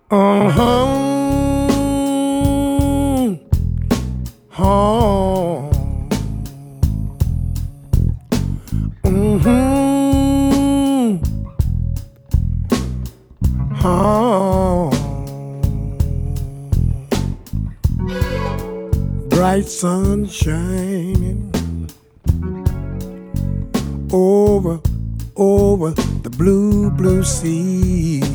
Uh-huh. Oh. Mm-hmm. Oh. Bright sun shining over the blue sea.